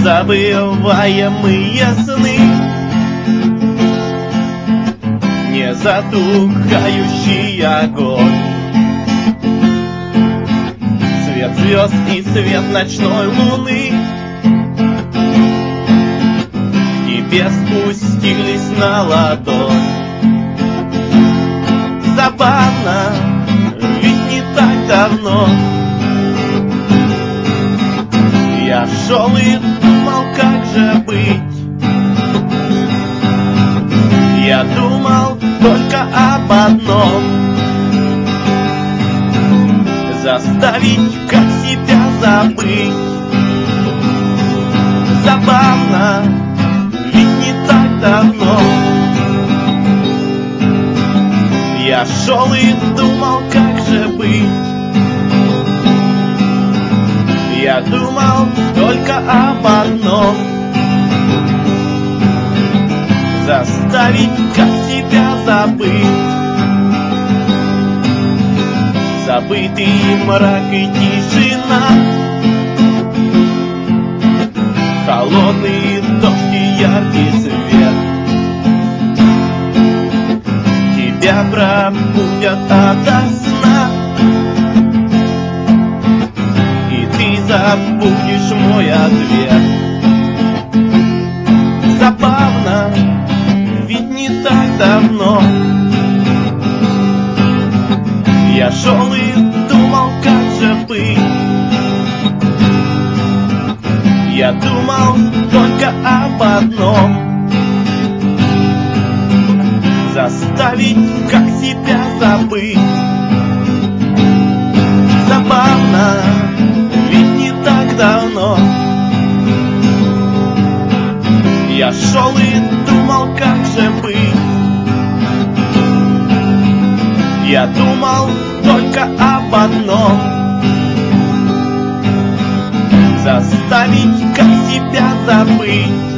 Незабываемые сны, незатухающий огонь, свет звезд и свет ночной луны к тебе спустились на ладонь. Забавно, ведь не так давно я шел и думал, как же быть. Я думал только об одном: заставить как себя забыть. Забавно, ведь не так давно я шел и думал, как же быть. Я думал только об одном: заставить как себя забыть. Забытый мрак и тишина, холодный дождь и яркий свет тебя пробудят ото сна, и ты забудешь мой ответ. Забавно, ведь не так давно я шел и думал, как же быть. Я думал только об одном: заставить как себя забыть. Забавно, ведь не так давно я шел и думал, как же быть. Я думал только об одном: заставить как себя забыть.